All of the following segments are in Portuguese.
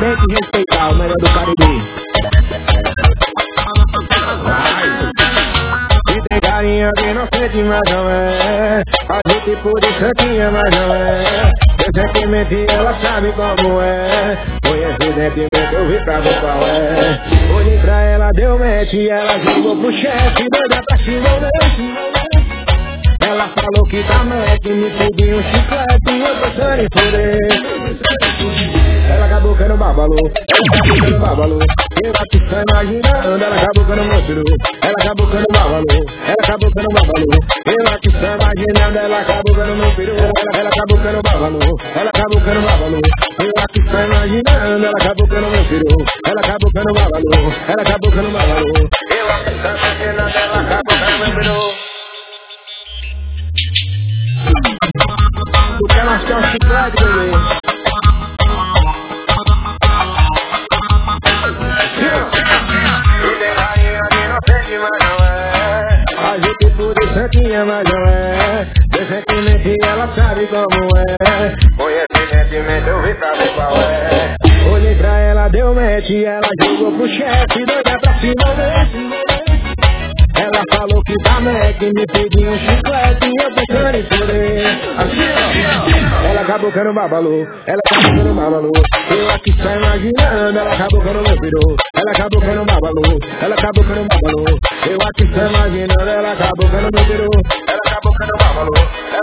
tem que respeitar o melhor do Caribe. Se tem carinha de inocente, mas não é. Faz o tipo de santinha, mas não é. Meu sentimento ela sabe como é. Conhece o sentimento, eu vi pra ver qual é. Olhei pra ela, deu match, ela jogou pro chefe, doida pra se envolver. Ela falou que tá Mac, me pediu um chiclete e eu pensando em foder. Ela acabou que no babalu, eu aqui só imaginando. Ela acabou que no meu peru, ela acabou que no babalu, eu aqui só imaginando. Ela acabou que no meu peru, ela acabou que no babalu, eu aqui só imaginando. Ela acabou que no meu peru, ela acabou que no babalu, eu aqui só imaginando. Ela acabou que no meu peru. Tu quer lascar um chiclete, bebê? A gente por santinha, mas não é. Meu sentimento ela sabe como é. Conhece sentimento, eu vi pra ver qual é. Olhei pra ela, deu match, ela jogou pro chefe, doida pra se envolver. Ela falou que tá Mac, me pediu um chiclete e eu pensando em foder. Assim, ela acabou que no babalu, eu aqui só imaginando. Ela acabou que no meu peru, ela acabou que no babalu, eu aqui só imaginando. Ela acabou que no meu peru, ela acabou que no babalu,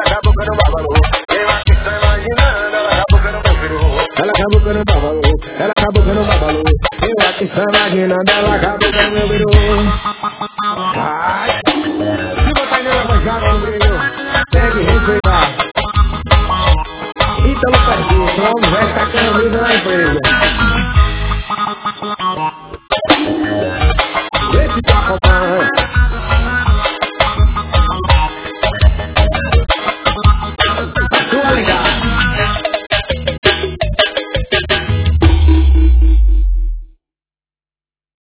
eu aqui só imaginando. Ela acabou que no meu peru, ela acabou que no babalu, eu aqui só imaginando. Ela acabou que no meu peru. Ai, se botar nela manjada no brilho, tem que respeitar. Ítalo Parquinho, o homem vai estar caminhando na empresa.